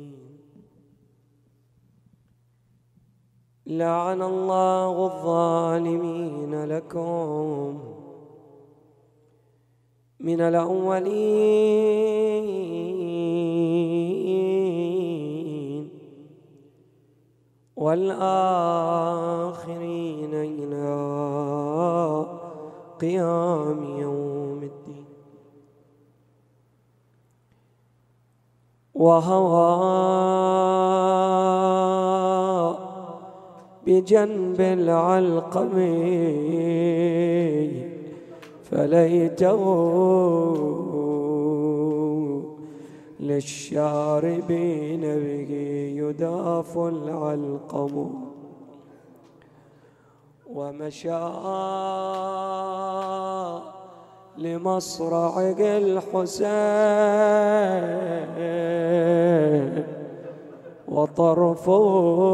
لعن الله الظالمين لكم من الأولين والآخرين إلى قيام يوم الدين. وهوى بجنب العلقم فليته للشاربين به يداف العلقم. ومشى لمصرع الحسين وطرفه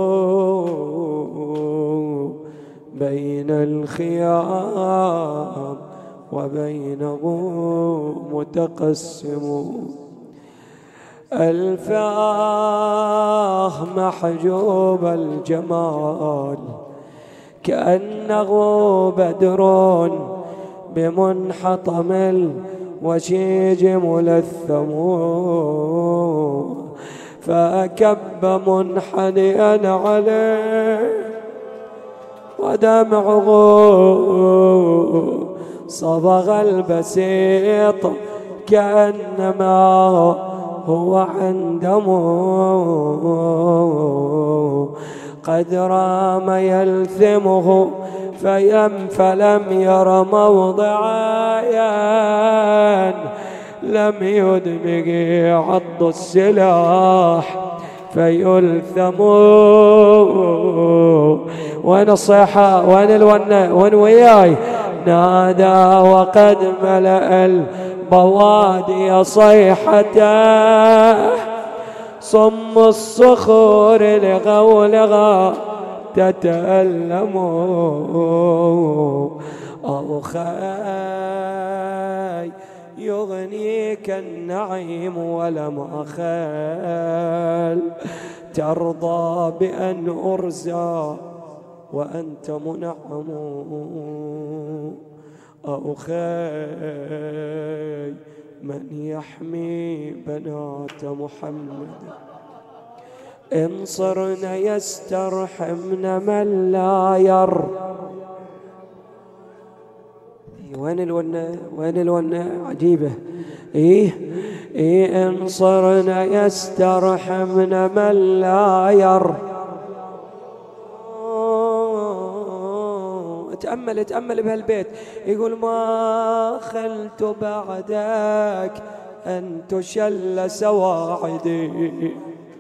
بين الخيام وبينه متقسم. الفاه محجوب الجمال كأنه بدر بمنحطم الوشيج ملثم. فأكب منحنيا عليه ودمعه صبغ البسيط كأنما هو عندم. قد رام يلثمه فلم ير موضعا لم يدمج عض السلاح فيلثم. ونصيحة وين وياي نادى وقد ملأ البوادي صيحته صم الصخور لغولغا تتألم. أو خاي يغنيك النعيم ولم أخل ترضى بأن أرزى وأنت منعم. أو خاي من يحمي بنات محمد إن صرن يسترحمن من لا ير. وين الونة عجيبة. إن صرن يسترحمن من لا ير. تأمل بهالبيت يقول ما خلت بعدك أن تشل سواعدي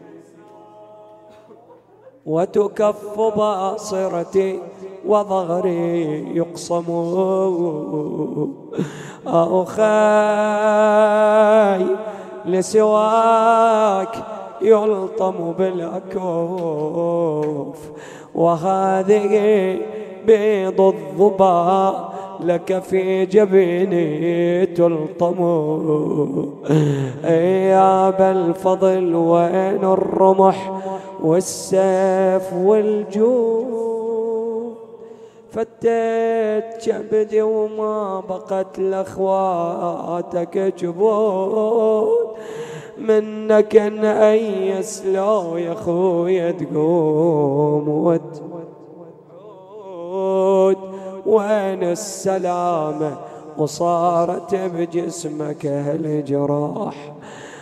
وتكف باصرتي وظهري يقصم. أو خاي لسواك يلطم بالأكوف وهذه بيض الظباء لك في جبيني تلطم. يا أبا الفضل وين الرمح والسيف والجود فتيت كبدي وما بقت لأخواتك جبود منك ان ايس لو يا خويا تقوم وتعود. وين السلامة وصارت بجسمك هالجراح.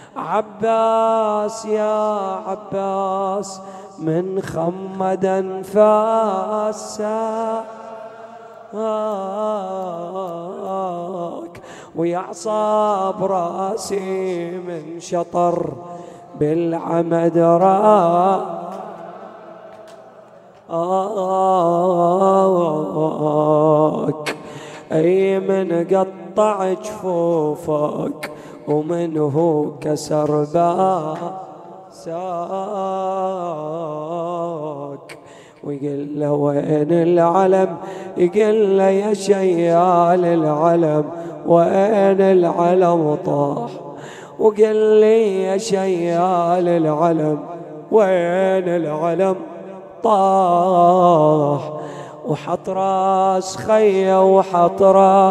عباس يا عباس من خمد أنفاسك ويعصاب راسي من شطر بالعمد أي من قطع جفوفك ومنه كسر باسك. ويقول له وين العلم يقول له يا شيال العلم وين العلم طاح وقال لي يا شيال العلم وين العلم طاح، وحط راس خيه وحط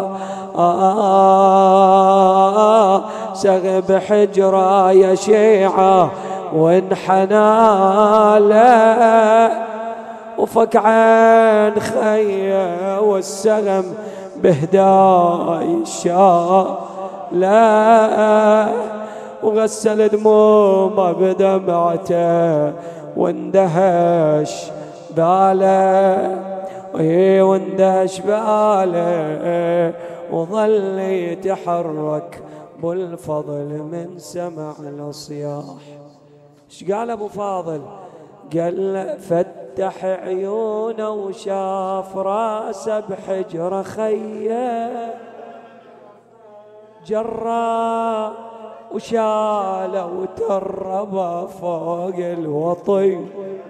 راسه بحجره يا شيعه وانحنى له، وفك عين خيه والسهم بهداي الشاء لا، وغسل دمومه بدمعته واندهش باله، واندهش باله، وظل يتحرك بالفضل من سمع الصياح. ايش قال ابو فاضل؟ قال فتح عيونه وشاف راسه بحجره خيه، جرى وشاله وتربى فوق الوطي،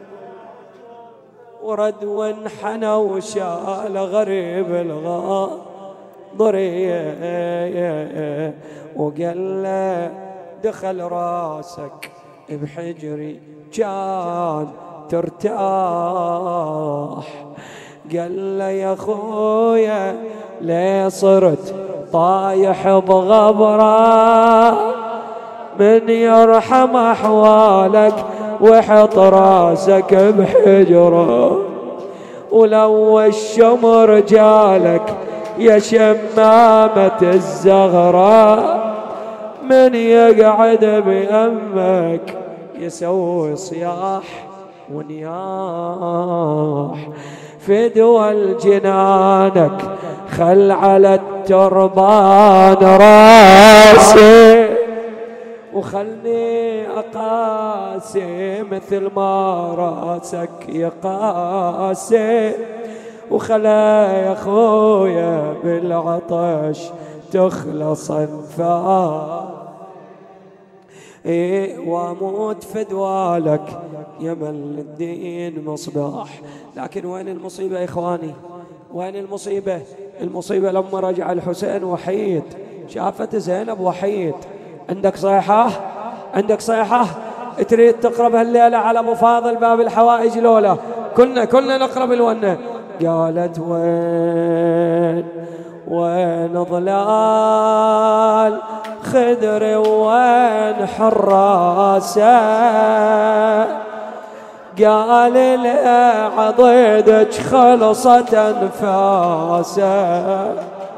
ورد وانحنى وشال غريب الغاضرية، وقال له دخل راسك بحجري كان ترتاح، قال له يا خويا ليه صرت طايح بغبره، من يرحم احوالك وحط راسك بحجره، ولو الشمر جالك يا شمامة الزغراء، من يقعد بأمك يسوي صياح ونياح، في دول جنانك خل على التربان راسي، وخلني أقاسي مثل ما راسك يقاسي، وخلا يا خويا بالعطش تخلص انفاس، واموت فدوالك يا من الدين مصباح. لكن وين المصيبة يا إخواني؟ وين المصيبة؟ المصيبة لما رجع الحسين وحيد، شافت زينب وحيد. عندك صيحة؟ عندك صيحة تريد تقرب هالليلة على أبو فاضل باب الحوائج لولا؟ كنا نقرب الونة. قالت وين ظلال خدري وين حراسه، قال لي عضيدك خلصت انفاسه،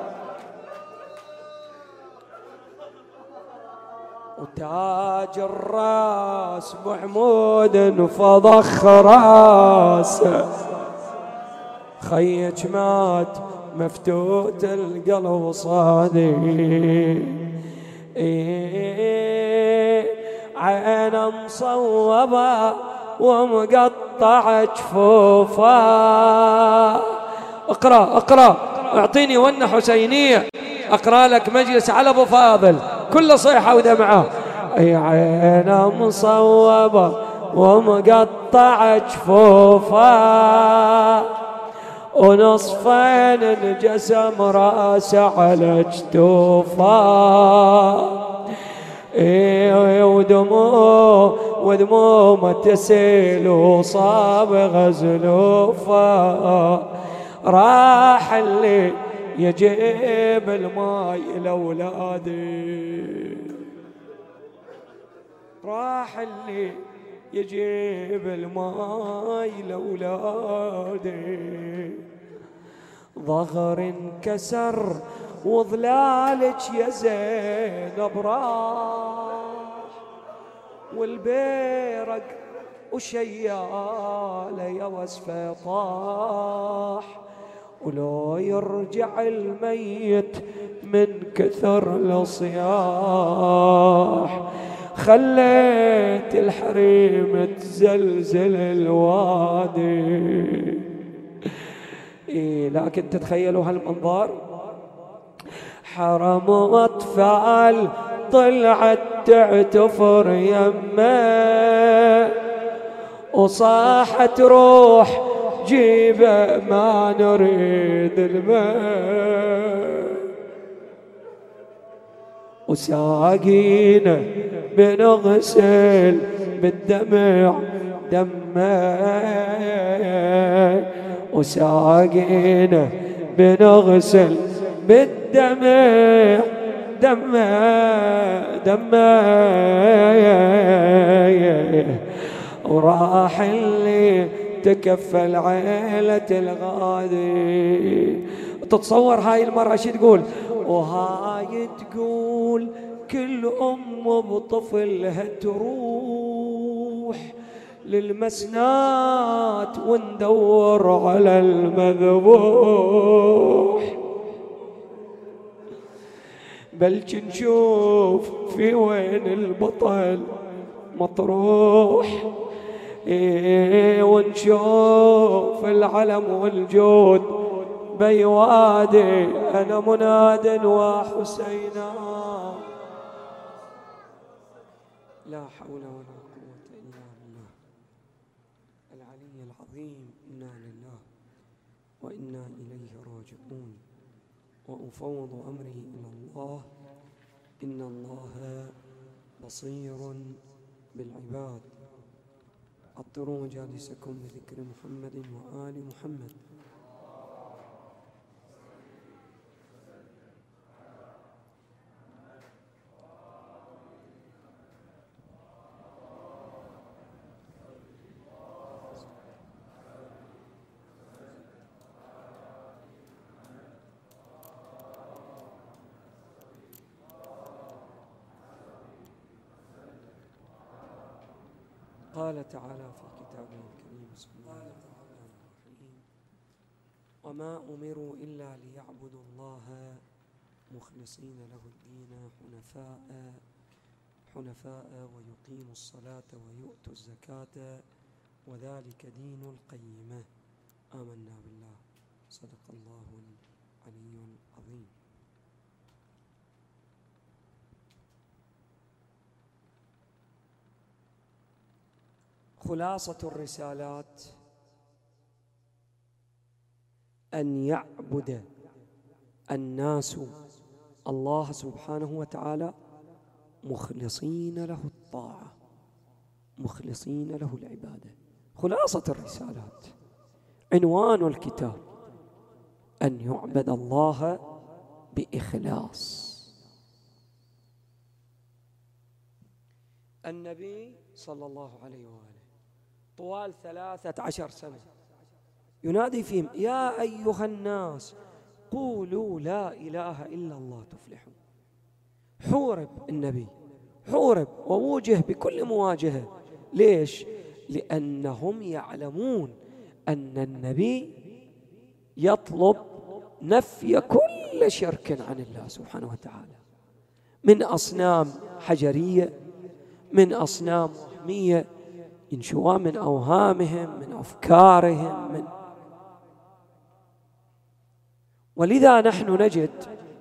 وتاج الراس محمود فضخ راسه، خيك مات مفتوت القلب صادي، عين مصوبة ومقطع جفوفا. اقرأ اعطيني ونة حسينية اقرأ لك مجلس على ابو فاضل كل صيحة ودمعة. عين مصوبة ومقطع جفوفا، ونصفين انجسم راسه على جتوفا، ودمومه تسيل وصاب غزلوفا، راح اللي يجيب الماي لأولادي، راح اللي يجيب الماي لأولادي، ظهر انكسر وظلالك يا زينب راح، والبيرق وشياله يا وصفه طاح، ولو يرجع الميت من كثر الصياح، خليت الحريم تزلزل الوادي. لكن تتخيلوا هالمنظر، حرم أطفال طلعت تعتفر يمه، وصاحت روح جيبه ما نريد الماء، وساقينا بنغسل بالدمع دمه، وساقينا بنغسل بالدمع دمه، وراح اللي تكفل عيلة الغادي. تتصور هاي المرأة شو تقول؟ وهاي تقول كل أم بطفلها تروح للمسنات وندور على المذبوح، بلش نشوف في وين البطل مطروح، ونشوف العلم والجود بيوادي، أنا مناد وحسينا. لا حول ولا قوة إلا بالله العلي العظيم. إنا لله وإنا إليه راجعون، وأفوض أمري إلى الله، إن الله بصير بالعباد. عطروا مجالسكم بذكر محمد وآل محمد. قال تعالى في كتابه الكريم: بسم الله الرحمن الرحيم: وما أمروا إلا ليعبدوا الله مخلصين له الدين حنفاء ويقيموا الصلاة ويؤتوا الزكاة وذلك دين القيمة. آمنا بالله. صدق الله العلي العظيم. خلاصة الرسالات أن يعبد الناس الله سبحانه وتعالى مخلصين له الطاعة، مخلصين له العبادة. خلاصة الرسالات، عنوان الكتاب أن يعبد الله بإخلاص. النبي صلى الله عليه وآله طوال 13 سنة ينادي فيهم: يا أيها الناس قولوا لا إله إلا الله تفلحون. حورب النبي، حورب ووجه بكل مواجهة. ليش؟ لأنهم يعلمون أن النبي يطلب نفي كل شرك عن الله سبحانه وتعالى، من أصنام حجرية، من أصنام وهمية ينشؤون من أوهامهم، من أفكارهم، ولذا نحن نجد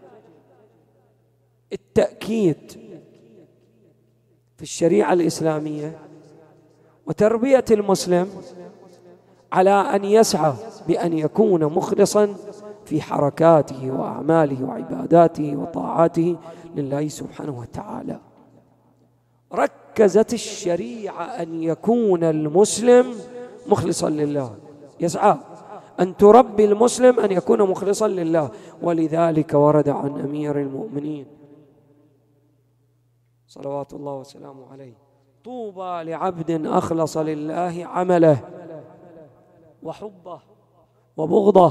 التأكيد في الشريعة الإسلامية وتربية المسلم على أن يسعى بأن يكون مخلصا في حركاته وأعماله وعباداته وطاعاته لله سبحانه وتعالى. ركزت الشريعة أن يكون المسلم مخلصا لله، يسعى أن تربي المسلم أن يكون مخلصا لله. ولذلك ورد عن أمير المؤمنين صلوات الله وسلامه عليه: طوبى لعبد أخلص لله عمله وحبه وبغضه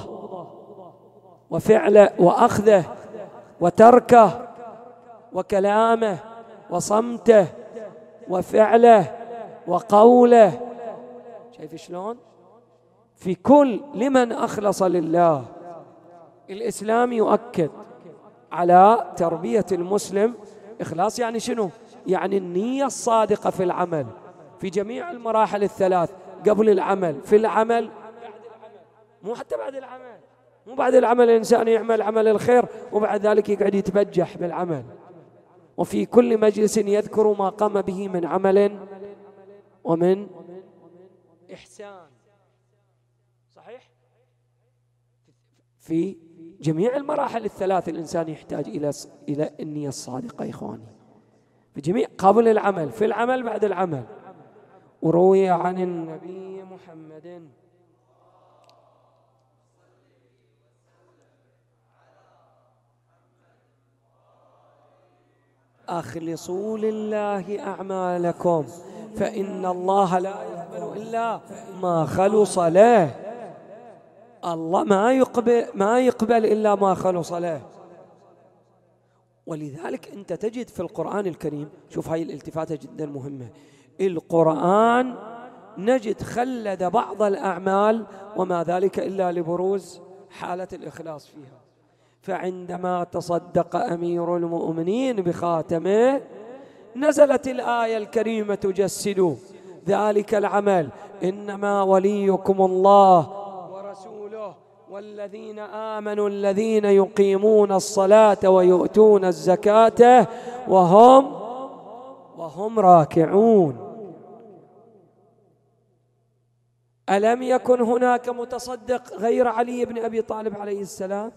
وفعله وأخذه وتركه وكلامه وصمته وفعله وقوله. شايف شلون؟ في كل لمن أخلص لله. الإسلام يؤكد على تربية المسلم. إخلاص يعني شنو؟ يعني النية الصادقة في العمل في جميع المراحل الثلاث: قبل العمل، في العمل، مو حتى بعد العمل. مو بعد العمل الإنسان يعمل عمل الخير وبعد ذلك يقعد يتبجح بالعمل، وفي كل مجلس يذكر ما قام به من عمل ومن إحسان. صحيح؟ في جميع المراحل الثلاث الإنسان يحتاج إلى النية الصادقة يا إخواني، في جميع قبل العمل، في العمل، بعد العمل. وروي عن النبي محمد أخلصوا لله أعمالكم فإن الله لا يقبل إلا ما خلص له. الله ما يقبل إلا ما خلص له. ولذلك أنت تجد في القرآن الكريم، شوف هاي الالتفاتة جدا مهمة، القرآن نجد خلد بعض الأعمال وما ذلك إلا لبروز حالة الإخلاص فيها. فعندما تصدق أمير المؤمنين بخاتمه نزلت الآية الكريمة تجسد ذلك العمل: إنما وليكم الله ورسوله والذين آمنوا الذين يقيمون الصلاة ويؤتون الزكاة وهم راكعون. ألم يكن هناك متصدق غير علي بن أبي طالب عليه السلام؟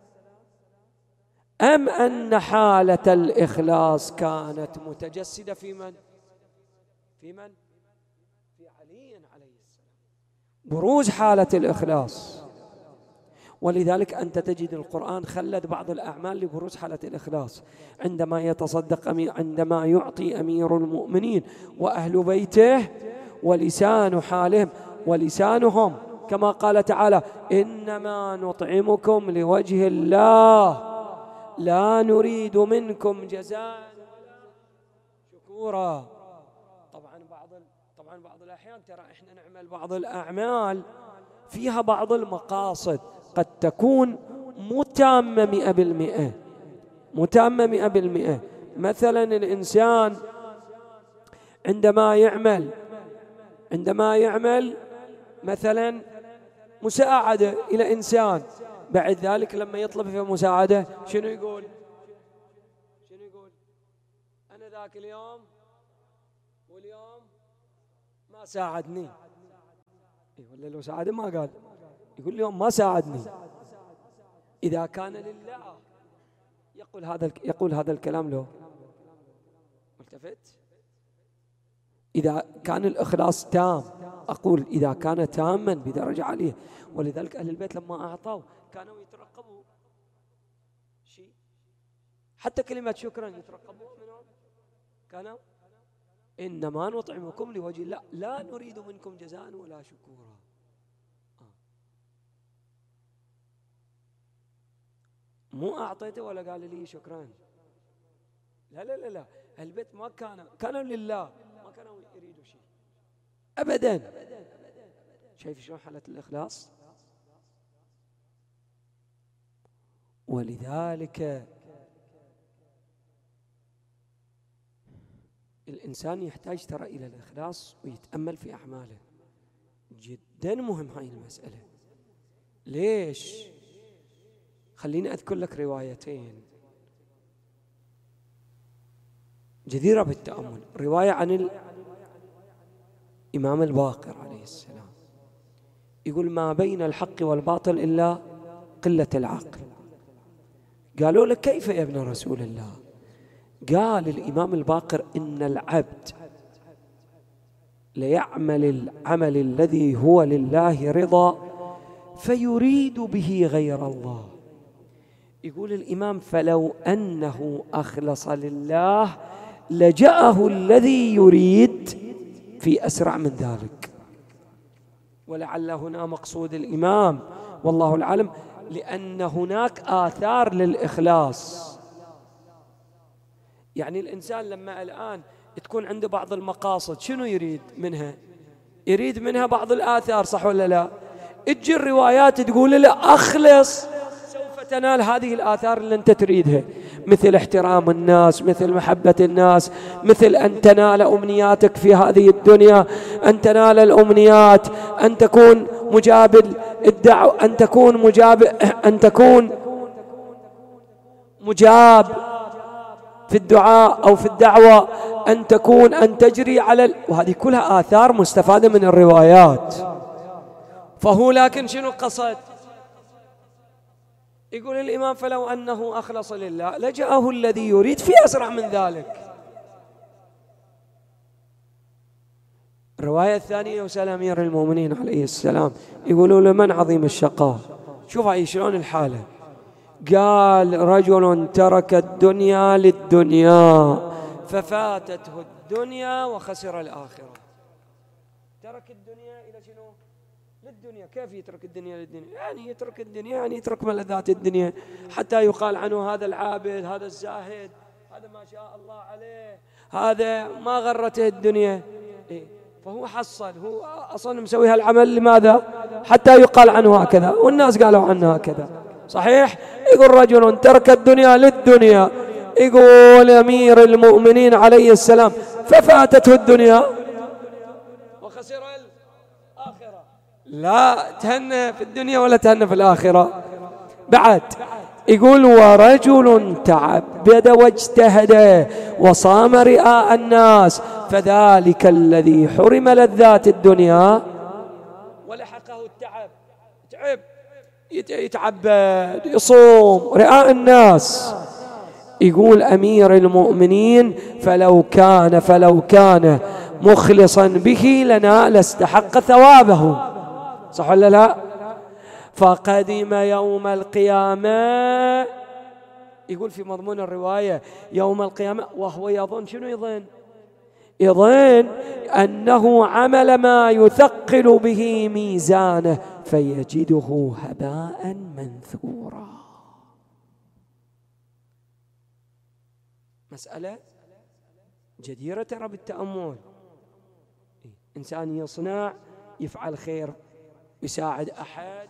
أم أن حالة الإخلاص كانت متجسدة في من؟ في علي عليه السلام، بروز حالة الإخلاص. ولذلك أنت تجد القرآن خلد بعض الأعمال لبروز حالة الإخلاص. عندما يتصدق عندما يعطي أمير المؤمنين وأهل بيته ولسان حالهم ولسانهم كما قال تعالى: إنما نطعمكم لوجه الله لا نريد منكم جزاء شكورا. طبعا بعض الأحيان ترى إحنا نعمل بعض الأعمال فيها بعض المقاصد قد تكون متامة 100%. مثلا الإنسان عندما يعمل مثلا مساعدة إلى إنسان، بعد ذلك لما يطلب في مساعدة شنو يقول؟ أنا ذاك اليوم واليوم ما ساعدني. ولا لو ساعده ما قال، يقول اليوم ما ساعدني. إذا كان لله يقول هذا الكلام له ملتفت. إذا كان الإخلاص تام، أقول إذا كان تاما بدرجة عالية. ولذلك أهل البيت لما أعطوا كانوا يترقبوا شيء، حتى كلمة شكرا يترقبوا منهم. كانوا إنما نطعمكم لوجه الله لا نريد منكم جزاء ولا شكورا. مو أعطيته ولا قال لي شكرا، لا البيت ما كانوا لله، ما كانوا يريدوا شيء أبدا. شايف شلون حالة الإخلاص؟ ولذلك الإنسان يحتاج ترى إلى الإخلاص ويتأمل في أعماله. جدا مهم هاي المسألة. ليش؟ خليني أذكر لك روايتين جديرة بالتأمل. رواية عن الإمام الباقر عليه السلام، يقول: ما بين الحق والباطل إلا قلة العقل. قالوا له: كيف يا ابن رسول الله؟ قال الإمام الباقر: إن العبد ليعمل العمل الذي هو لله رضا فيريد به غير الله. يقول الإمام: فلو أنه أخلص لله لجاءه الذي يريد في أسرع من ذلك. ولعل هنا مقصود الإمام والله العالم، لأن هناك آثار للإخلاص. يعني الإنسان لما الآن تكون عنده بعض المقاصد شنو يريد منها؟ يريد منها بعض الآثار، صح ولا لا؟ تجي الروايات تقول له: أخلص سوف تنال هذه الآثار اللي أنت تريدها، مثل احترام الناس، مثل محبة الناس، مثل أن تنال أمنياتك في هذه الدنيا، أن تنال الأمنيات، أن تكون مجاب الدعوة، أن تكون مجاب في الدعاء أو في الدعوة، أن تجري على وهذه كلها آثار مستفادة من الروايات. فهو لكن شنو قصد؟ يقول الإمام فلو أنه أخلص لله لجاءه الذي يريد في أسرع من ذلك. الرواية الثانية وسأل أمير المؤمنين عليه السلام، يقولوا له من عظيم الشقاء؟ شوف هاي شلون الحالة. قال رجل ترك الدنيا للدنيا ففاتته الدنيا وخسر الآخرة. ترك الدنيا إلى شنو؟ للدنيا. كيف يترك الدنيا للدنيا؟ يعني يترك الدنيا يعني يترك ملذات الدنيا، حتى يقال عنه هذا العابد، هذا الزاهد، هذا ما شاء الله عليه، هذا ما غرته الدنيا. إيه؟ فهو حصل، هو أصلا مسوي هالعمل لماذا؟ حتى يقال عنه هكذا، والناس قالوا عنه هكذا. صحيح؟ يقول رجل ترك الدنيا للدنيا، يقول أمير المؤمنين عليه السلام ففاتته الدنيا وخسر الآخرة. لا تهنى في الدنيا ولا تهنى في الآخرة. بعد يقول ورجل تعبد واجتهد وصام رئاء الناس فذلك الذي حرم لذات الدنيا ولحقه التعب. تعب يتعبد يصوم رئاء الناس. يقول أمير المؤمنين فلو كان مخلصا به لنا لاستحق ثوابه. صح ولا لا؟ فقدم يوم القيامة، يقول في مضمون الرواية يوم القيامة وهو يظن، شنو يظن؟ يظن أنه عمل ما يثقل به ميزانه فيجده هباء منثورا. مسألة جديرة ترى بالتأمل. إنسان يصنع، يفعل خير، يساعد أحد،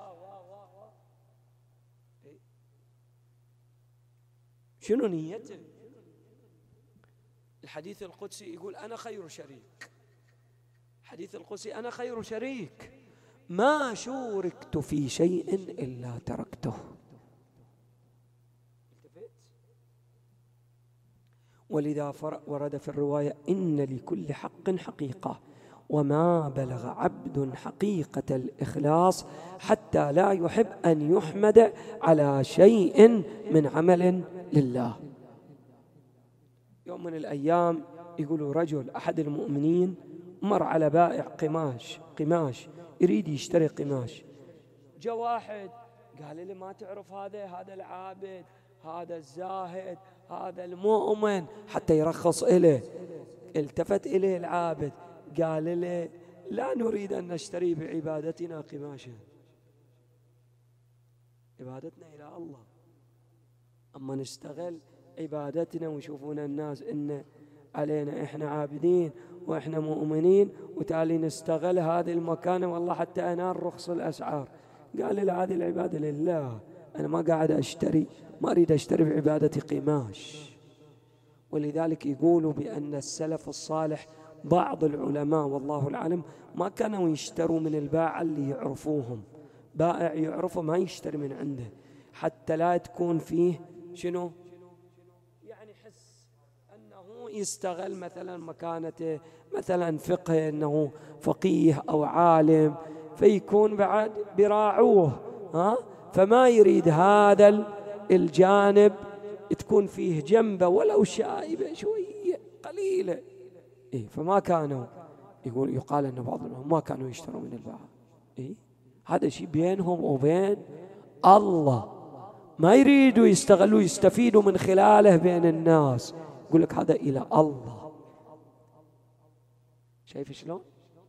شنو نيته؟ الحديث القدسي يقول أنا خير شريك. الحديث القدسي أنا خير شريك، ما شوركت في شيء إلا تركته. ولذا ورد في الرواية إن لكل حق حقيقة، وما بلغ عبد حقيقة الإخلاص حتى لا يحب أن يحمد على شيء من عمل لله. يوم من الأيام يقولوا رجل أحد المؤمنين مر على بائع قماش يريد يشتري قماش. جاء واحد قال لي ما تعرف هذا العابد، هذا الزاهد، هذا المؤمن، حتى يرخص إليه. التفت إليه العابد قال له لا نريد أن نشتري بعبادتنا قماشا، عبادتنا إلى الله، أما نستغل عبادتنا ويشوفون الناس إن علينا إحنا عابدين وإحنا مؤمنين، وتالي نستغل هذه المكانة والله حتى أنال رخص الأسعار. قال لي هذه العبادة لله، أنا ما قاعد أشتري، ما أريد أشتري بعبادة قماش. ولذلك يقولوا بأن السلف الصالح بعض العلماء والله العالم ما كانوا يشتروا من البائع اللي يعرفوهم. بائع يعرفه ما يشتري من عنده حتى لا تكون فيه شنو يعني حس أنه يستغل مثلا مكانته، مثلا فقه أنه فقيه أو عالم، فيكون بعد براعوه فما يريد هذا الجانب تكون فيه جنبه ولو شائبة شوية قليلة. فما كانوا يقال أن بعضهم ما كانوا يشتروا من البائع. هذا شيء بينهم وبين الله، ما يريدوا يستغلوا يستفيدوا من خلاله بين الناس. يقول لك هذا إلى الله. شايف شلون؟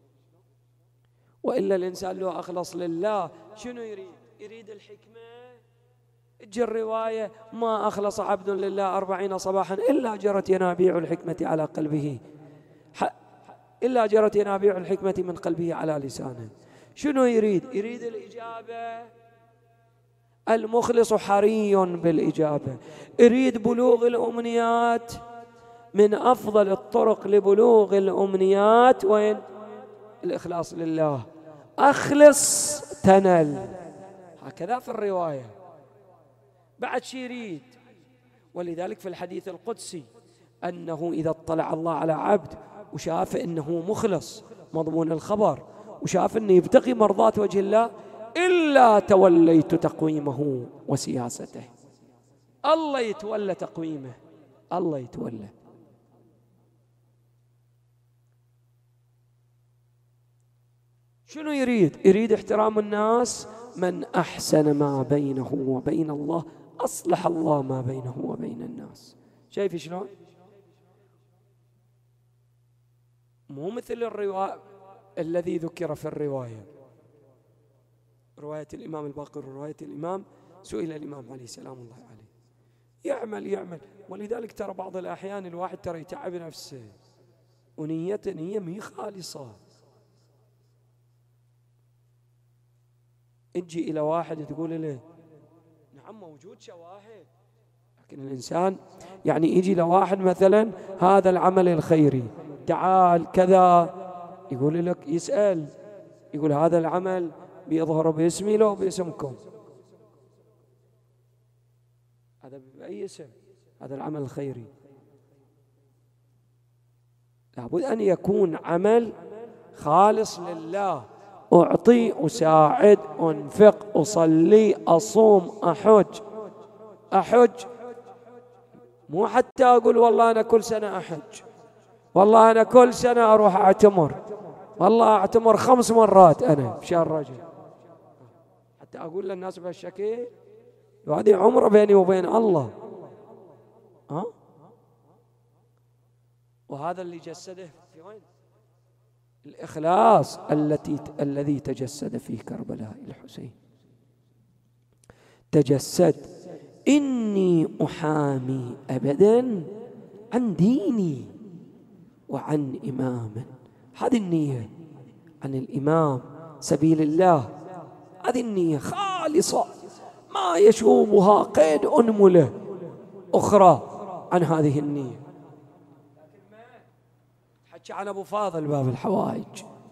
وإلا الإنسان لو أخلص لله شنو يريد الحكمة. تجي الرواية ما أخلص عبد لله 40 صباحا إلا جرت ينابيع الحكمة على قلبه، إلا جرت ينابيع الحكمة من قلبه على لسانه. شنو يريد الإجابة. المخلص حري بالإجابة، يريد بلوغ الأمنيات. من أفضل الطرق لبلوغ الأمنيات وين؟ الإخلاص لله. أخلص تنل، هكذا في الرواية. بعد شي يريد. ولذلك في الحديث القدسي أنه إذا اطلع الله على عبد وشاف أنه مخلص، مضمون الخبر، وشاف أنه يبتغي مرضات وجه الله، إلا توليت تقويمه وسياسته. الله يتولى تقويمه، الله يتولى. شنو يريد؟ يريد احترام الناس. من أحسن ما بينه وبين الله أصلح الله ما بينه وبين الناس. شايف شلون؟ مو مثل الرواية الذي ذكر في الرواية، رواية الإمام الباقر ورواية الإمام، سئل الإمام عليه سلام الله عليه يعمل، ولذلك ترى بعض الأحيان الواحد ترى يتعب نفسه ونيته نية مي خالصة. اجي إلى واحد تقول له نعم موجود شواهد، لكن الإنسان يعني يجي لواحد مثلا هذا العمل الخيري تعال كذا، يقول لك يسأل يقول هذا العمل بيظهر باسمي لو باسمكم؟ هذا بأي اسم؟ هذا العمل الخيري لابد أن يكون عمل خالص لله. أعطي، أساعد، أنفق، أصلي، أصوم، أحج، مو حتى أقول والله أنا كل سنة أحج، والله أنا كل سنة أروح أعتمر، والله أعتمر 5 مرات أنا في شهر رجب، حتى أقول للناس بهالشكل. وهذه عمره بيني وبين الله. وهذا اللي جسده في وين؟ الإخلاص الذي تجسد فيه كربلاء الحسين. تجسد إني أحامي أبدا عن ديني وعن إمام. هذه النية عن الإمام سبيل الله، هذه النية خالصة ما يشوبها قيد أنملة أخرى عن هذه النية. حكي عن أبو فاضل باب الحوائج،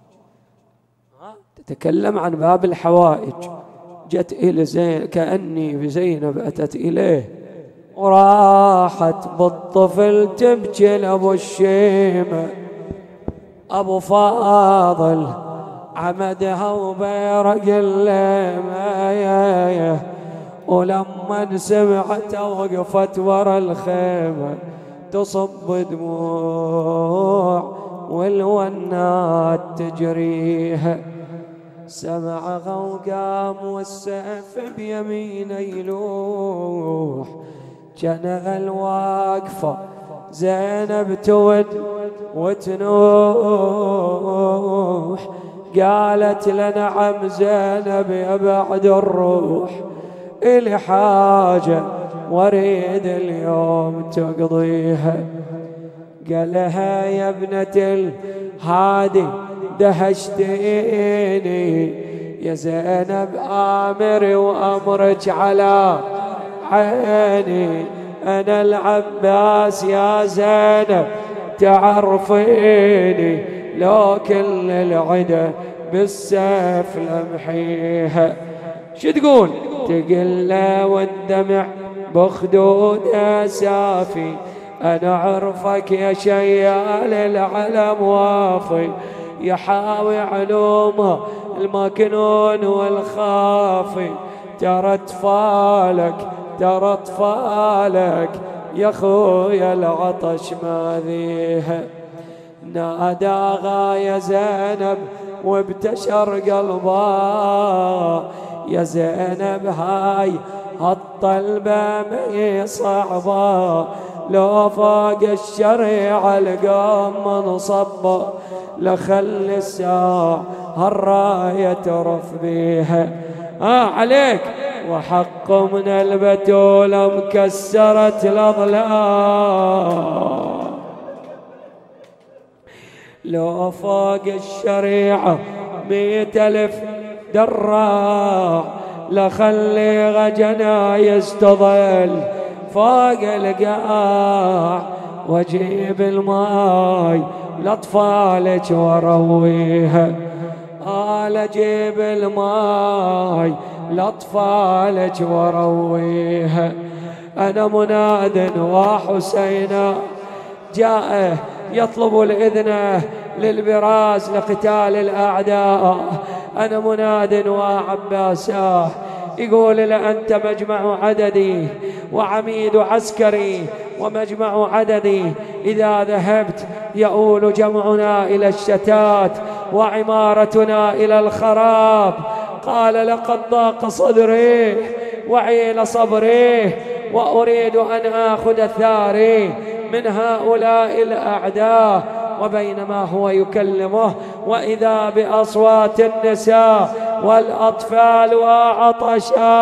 تتكلم عن باب الحوائج. جت إلى كأني بزينب أتت إليه وراحت بالطفل تبكي لأبو الشيمة. أبو فاضل عمدها وبيرق الليمة، ولما سمعت وقفت ورا الخيمة تصب دموع والونات تجريها. سمع غوقام والسيف بيمينه يلوح، جنغ الواقفة زينب تود وتنوح. قالت لنعم زينب يا بعد الروح، إلي حاجة واريد اليوم تقضيها. قالها يا ابنة الهادي دهشتيني يا زينب، آمري وأمرك على عيني. أنا العباس يا زينب تعرفيني، لو كل العدا بالسيف لمحيها. شو تقول؟ تقل والدمع بخدود سافي، أنا عرفك يا شيال العلم وافي. يحاوي علومه المكنون والخافي، ترى اطفالك يا خويا العطش ماذيها. ناداها يا زينب وابتشر قلبها، يا زينب هاي هالطلبة مي صعبة، لو فاق الشريعة القوم منصب، لخلي الساعة هالراية ترف بيها. عليك وحق من البتولة مكسرة الأضلاع، لو فاق الشريعة 100,000 دراع، لخلي غجنا يستظل فوق القاع. واجيب الماي لاطفالك وارويها، اجيب الماي لاطفالك وارويها. انا مناد وحسين جاء يطلب الإذن للبراز لقتال الأعداء. أنا مناد وعباساه، يقول لأنت مجمع عددي وعميد عسكري ومجمع عددي، إذا ذهبت يؤول جمعنا إلى الشتات وعمارتنا إلى الخراب. قال لقد ضاق صدري وعيل صبري وأريد أن آخذ ثاري من هؤلاء الأعداء. وبينما هو يكلمه وإذا بأصوات النساء والأطفال وعطشا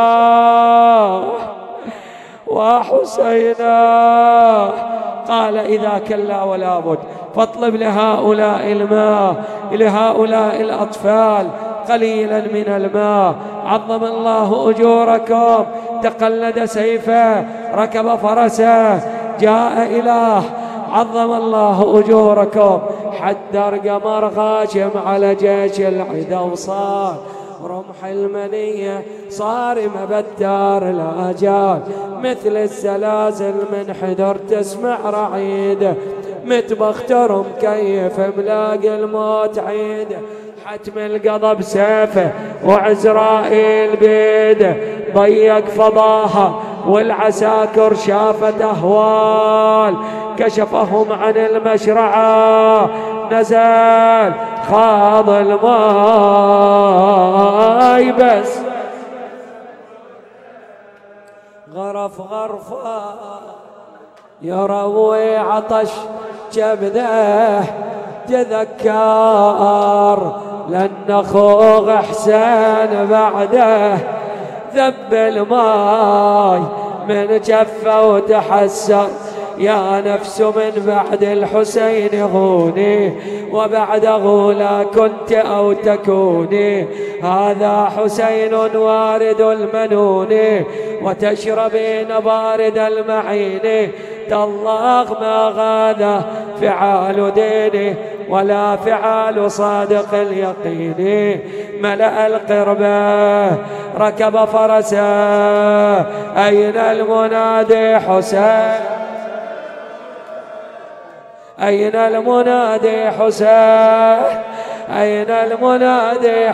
وحسينا. قال إذا كلا ولا بد فاطلب لهؤلاء الماء، لهؤلاء الأطفال قليلا من الماء. عظم الله أجوركم. تقلد سيفه، ركب فرسه، جاء إله. عظم الله أجوركم. حدر قمر غاشم على جيش العدا، وصار رمح المنية صارمة بالدار الآجال، مثل الزلازل من حدر تسمع رعيده، متبختر مكيف ملاقي الموت عيده، حتم القضب سيفه وعزرائيل بيده، ضيق فضاها والعساكر شافت أهوال، كشفهم عن المشرعة نزل خاض الماء بس غرف غرفة يروي عطش كبده، تذكر لأن خوغ حسين بعده ذب الماي من جفه وتحسر، يا نفس من بعد الحسين غوني وبعده لا كنت أو تكوني، هذا حسين وارد المنون وتشربين بارد المعين، تالله ما غاده فعال دينه ولا فعال صادق اليقين، ملأ القربة ركب فرسه، أين المنادي حسين، أين المنادي حسين، أين المنادي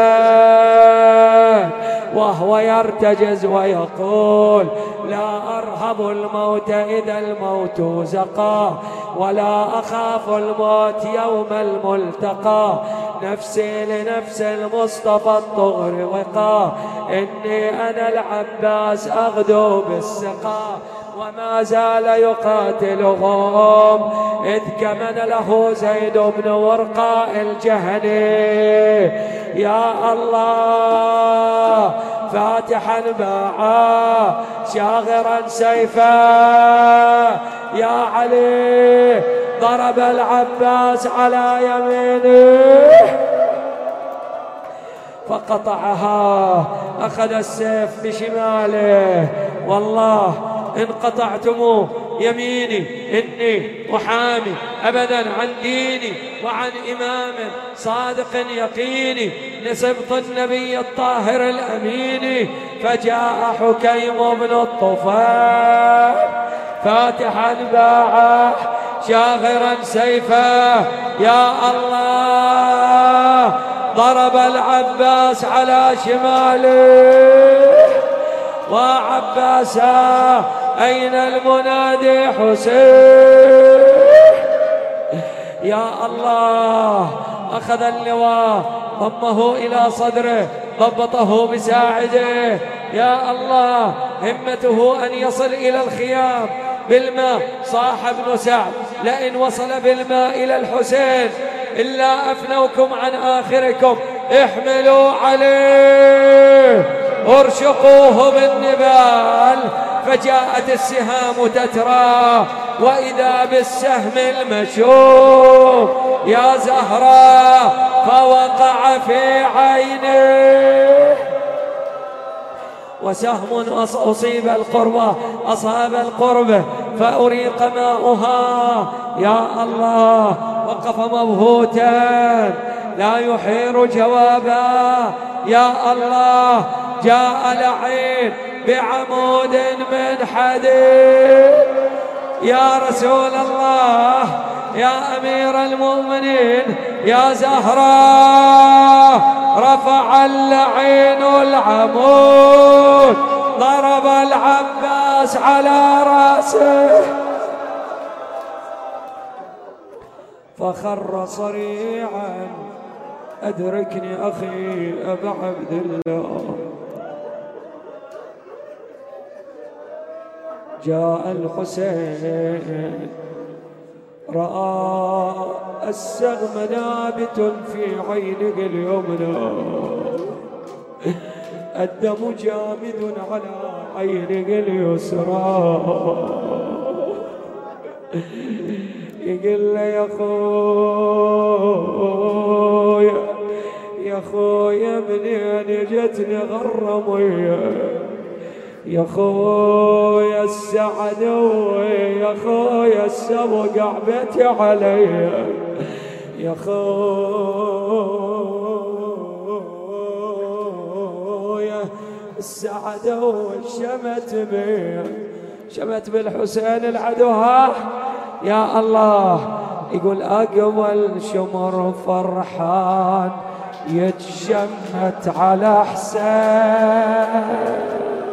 حسين، وهو يرتجز ويقول لا أرهب الموت إذا الموت زقا، ولا أخاف الموت يوم الملتقى، نفسي لنفس المصطفى الطغر وقا، إني أنا العباس أغدو بالسقا، وما زال يقاتلهم إذ كمن له زيد بن ورقاء الجهني، يا الله فاتحا باعا شاغرا سيفا، يا علي ضرب العباس على يمينه فقطعها، أخذ السيف بشماله، والله إن قطعتم يميني إني أحامي أبدا عن ديني وعن إمام صادق يقيني لسبط النبي الطاهر الأمين، فجاء حكيم بن الطفيل فاتحا باعه شاغرا سيفا، يا الله ضرب العباس على شماله، وعباسا أين المنادي حسين، يا الله أخذ اللواء ضمه إلى صدره ضبطه بساعده، يا الله همته أن يصل إلى الخيام بالماء، صاح ابن سعد لئن وصل بالماء إلى الحسين إلا أفنوكم عن آخركم، احملوا عليه ارشقوه بالنبال، فجاءت السهام تترى وإذا بالسهم المشوم، يا زهراء فوقع في عينه، وسهم أصيب القربة أصاب القربة فأريق ماؤها، يا الله وقف مبهوتا لا يحير جوابا، يا الله جاء لعين بعمود من حديد، يا رسول الله يا أمير المؤمنين يا زهراء رفع اللعين العمود ضرب العباس على رأسه فخر صريعا أدركني أخي أبا عبد الله. جاء الحسين رأى السهم نابت في عينه اليمنى، الدم جامد على عينه اليسرى. يقول له يا خويا منين جتني غرمية، يا خويا السعدوي، يا خويا السبق عبيتي علي، يا خويا السعدوي شمت بالحسين العدوها. يا الله يقول أقبل شمر فرحان يتشمت على حسين،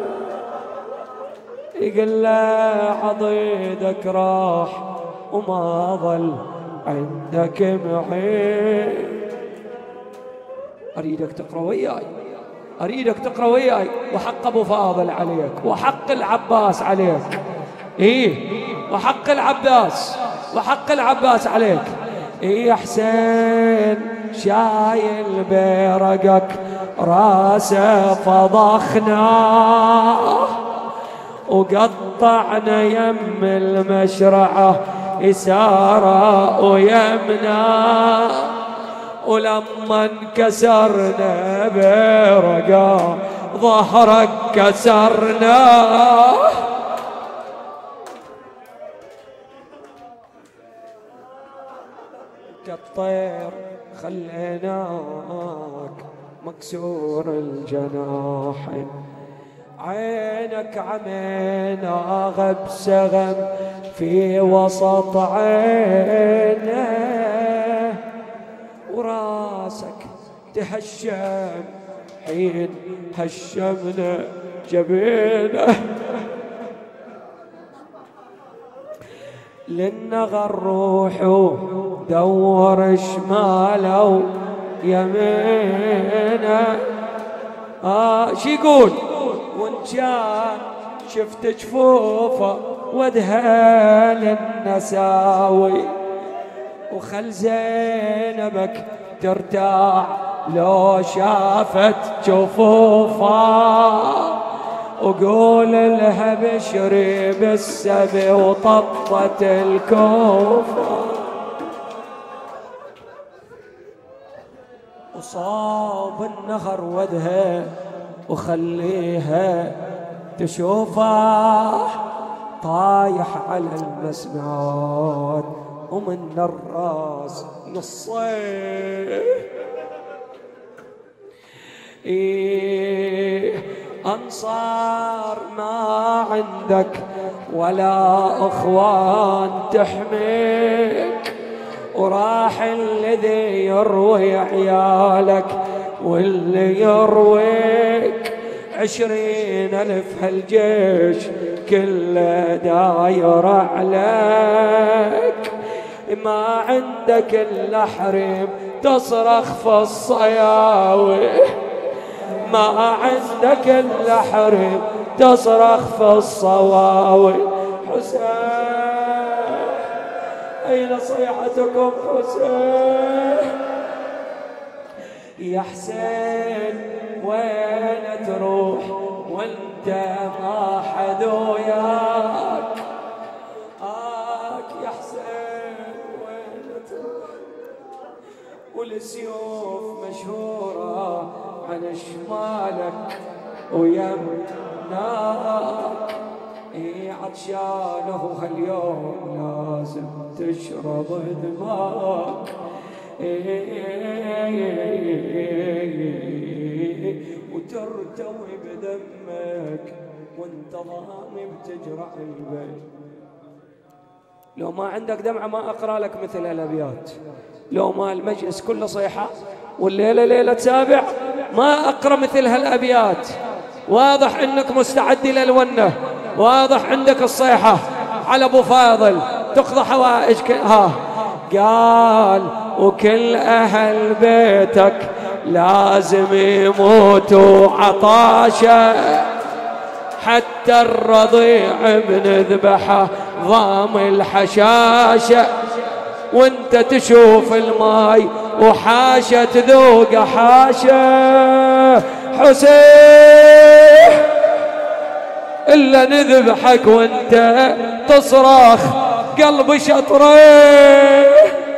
يقول له عضيدك راح وما ظل عندك معين. أريدك تقرأ وياي وحق أبو فاضل عليك وحق العباس عليك. وحق العباس عليك. يا حسين شايل بيرقك راسه فضخنا وقطعنا يم المشرعة يسارا ويمنا، ولما انكسرنا بيرقا ظهرك كسرنا. كالطير خليناك مكسور الجناحين، عينك عمينا غب سغم في وسط عينه، وراسك تهشم حين هشمنا جبينه. للنغر روحوا دور شماله يمينه. شي يقول وان كان شفت جفوفه ودها للنساوي، وخل زينبك ترتاع لو شافت جفوفه، وقول لها بشري بالسبي وطبطت الكوفة، وصاب النهر ودها وخليها تشوفه طايح على المسمعات ومن الراس نصين. أنصار ما عندك ولا أخوان تحميك، وراح الذي يروي عيالك واللي يرويك 20,000 هالجيش كله داير عليك. ما عندك إلا حريم تصرخ في الصياوي، ما عندك إلا حريم تصرخ في الصواوي. حسين أين صيحتكم حسين؟ يا حسين وين تروح وانت ما حد وياك؟ يا حسين وين تروح والسيوف مشهورة عن شمالك ويمناك. عطشانه هاليوم لازم تشرب دماك، وترتوي بدمك وانت ضامي بتجرع البيت. لو ما عندك دمعة ما أقرأ لك مثل الأبيات، لو ما المجلس كله صيحة والليلة ليلة سابع، ما أقرأ مثل هالأبيات. واضح أنك مستعد للونة، واضح عندك الصيحة على أبو فاضل تقضى حوائج. ها قال وكل أهل بيتك لازم يموتوا عطاشا، حتى الرضيع بنذبحه ضام الحشاشة، وانت تشوف الماي وحاشة تذوق حاشة. حسين إلا نذبحك وانت تصرخ قلب شطره.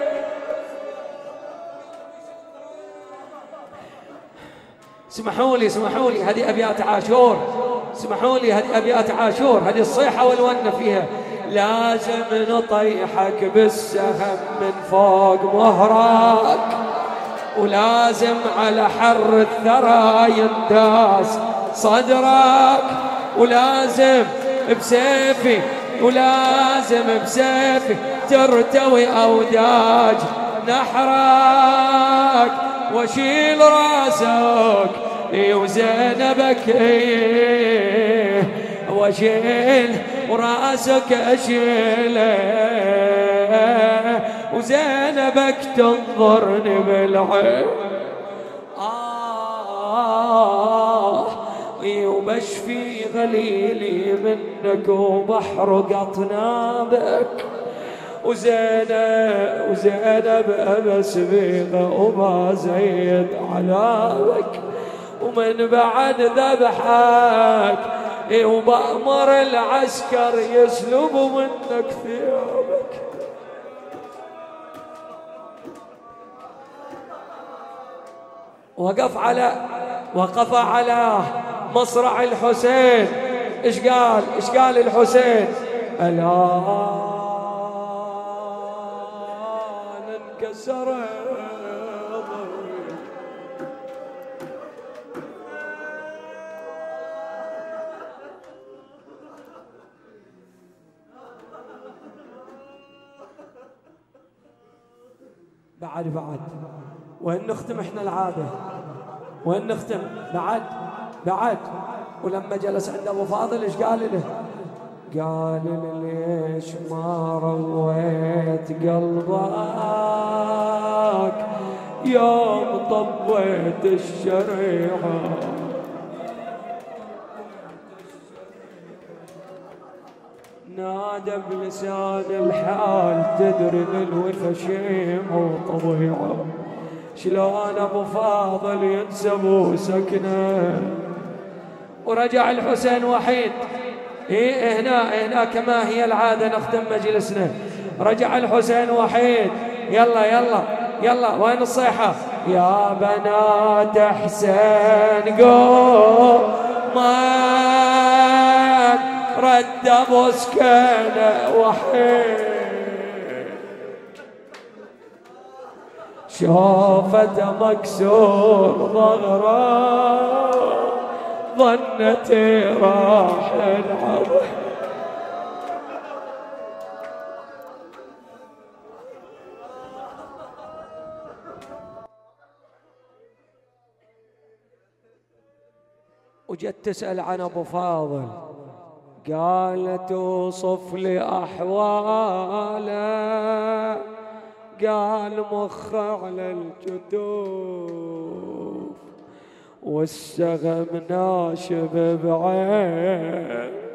اسمحوا لي هذه أبيات عاشور، اسمحوا لي هذه أبيات عاشور، هذه الصيحة والونة فيها. لازم نطيحك بالسهم من فوق مهرك، ولازم على حر الثرى ينداس صدرك، ولازم بسيفي ترتوي أوداج نحرك، واشيل راسك وزينبك واشيل وراسك اشيله، وزينبك تنظرني بالعين. وبشفي غليلي منك وبحر قطنابك، وزينب أبس بيغة وما زيد عذابك، ومن بعد ذبحك وبأمر العسكر يسلبوا منك ثيابك. وقف على مصرع الحسين. ايش قال الحسين؟ الآن انكسر بعد وين نختم احنا العادة؟ وين نختم؟ بعد ولما جلس عند ابو فاضل ايش قال له؟ قال له ليش ما رويت قلبك يوم طبيت الشريعة؟ نادى بلسان الحال تدري بالوفا شيم وطبيعه، شلون ابو فاضل ينسب سكنه. ورجع الحسين وحيد. هنا كما هي العاده نختم مجلسنا. رجع الحسين وحيد. يلا وين الصيحه؟ يا بنات حسين قومان رد ابو سكينه وحيد، شوفته مكسور ظهره ظنتي راح العظم. وجت تسأل عن أبو فاضل، قالت توصف لي أحواله، قال مخ على الجدوف والسغم ناشب بعين،